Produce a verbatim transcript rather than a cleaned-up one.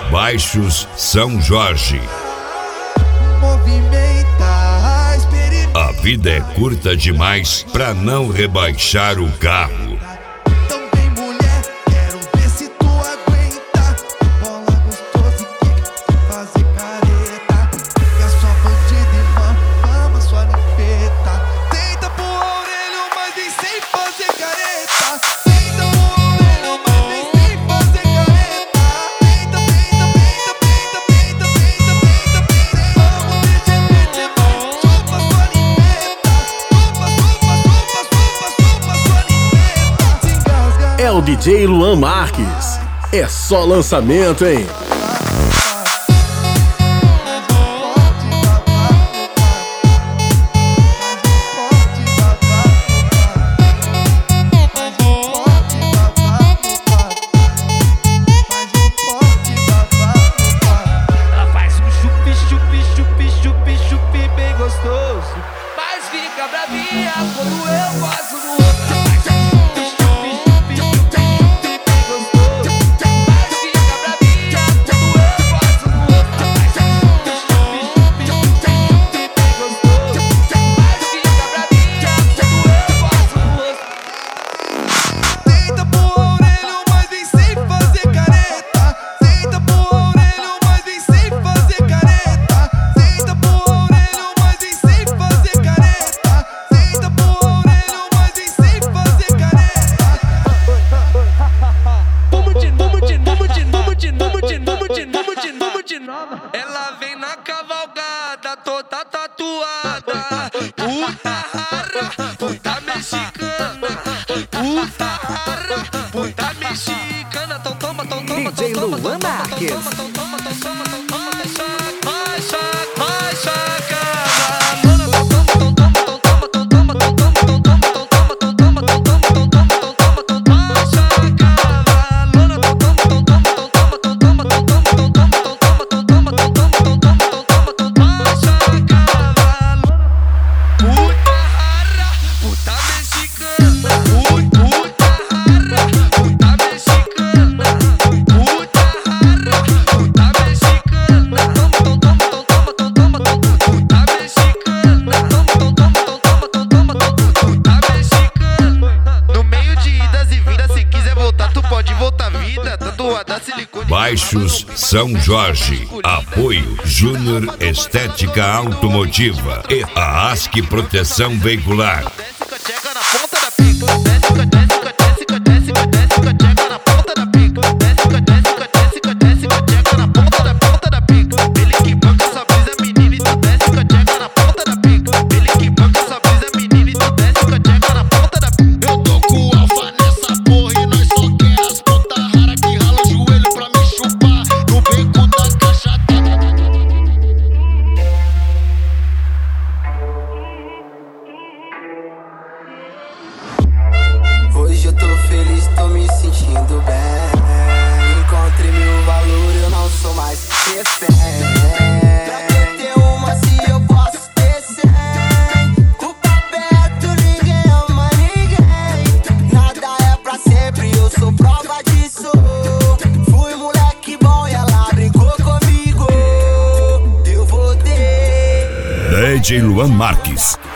Baixos São Jorge. A vida é curta demais pra não rebaixar o carro. É o D J Luan Marques. É só lançamento, hein? Ela faz um chupi, chupi, chupi, chupi, chupi bem gostoso, mas fica bravinha quando eu passo no outro. Ela vem na cavalgada, toda tatuada, puta rara, puta mexicana, puta rara, puta mexicana. Então toma, então toma, D J Luan Marques. toma, toma, toma, toma, vai saca, vai saca. Baixos São Jorge. Apoio Júnior Estética Automotiva e a ASC Proteção Veicular. Hoje eu tô feliz, tô me sentindo bem. Encontrei meu valor, eu não sou mais refém. Pra que ter uma se eu posso ter cem? Tu tá perto, ninguém ama ninguém. Nada é pra sempre, eu sou prova disso. Fui moleque bom e ela brincou comigo. Eu vou ter D J Luan Marques.